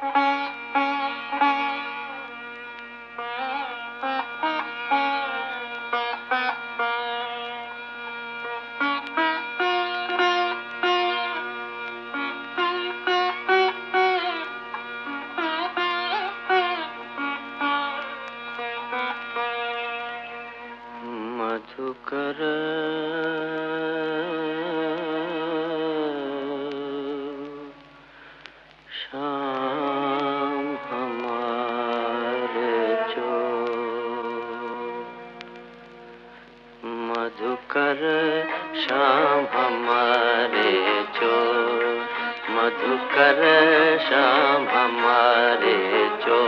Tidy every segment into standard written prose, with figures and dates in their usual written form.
मधुकर शाम हमारे जो, मधुकर शाम हमारे जो, मधुकर शाम हमारे जो,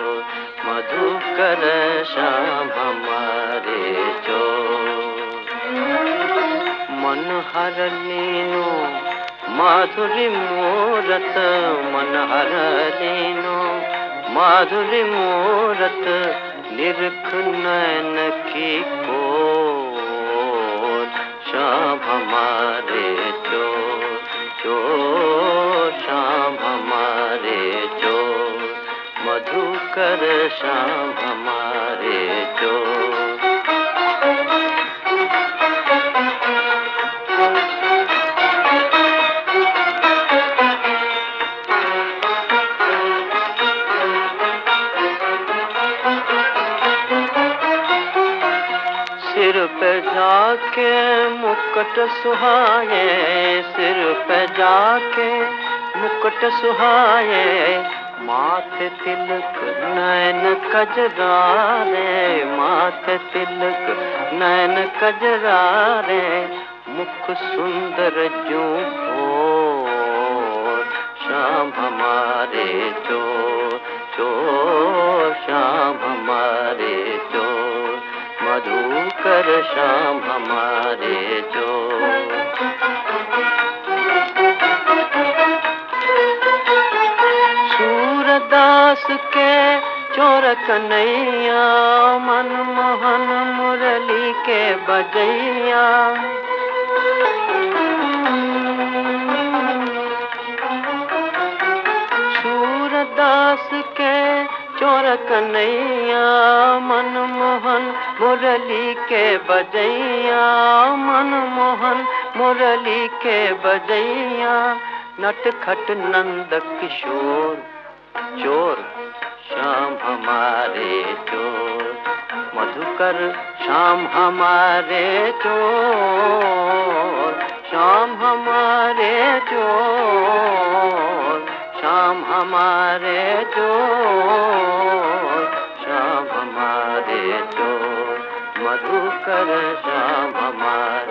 मधुकर शाम हमारे जो। मन हर लीनो माधुरी मूरत, मन हर लीनो माधुरी मूरत, निरख नैन की कोर। शाम हमारे जो, जो शाम हमारे जो, मधुकर शाम हमारे जो। सिर पे जाके मुकुट सुहाए, सिर पे जाके मुकुट सुहाए, माथे तिलक नैन कजरारे, माथे तिलक नैन कजरारे, मुख सुंदर जो भोर। शाम हमारे जो, जो शाम हमारे जो, मधुकर शाम हमारे जो। सूरदास के चोर कन्हैया, मनमोहन मुरली के बजैया। सूरदास के चोर कन्हैया, मनमोहन मुरली के बजैया, मनमोहन मुरली के बजैया। नटखट नंद किशोर चोर शाम हमारे चोर, मधुकर शाम हमारे चोर, शाम हमारे चोर, शाम हमारे चोर, शाम हमारे चोर, मधुकर शाम हमारे।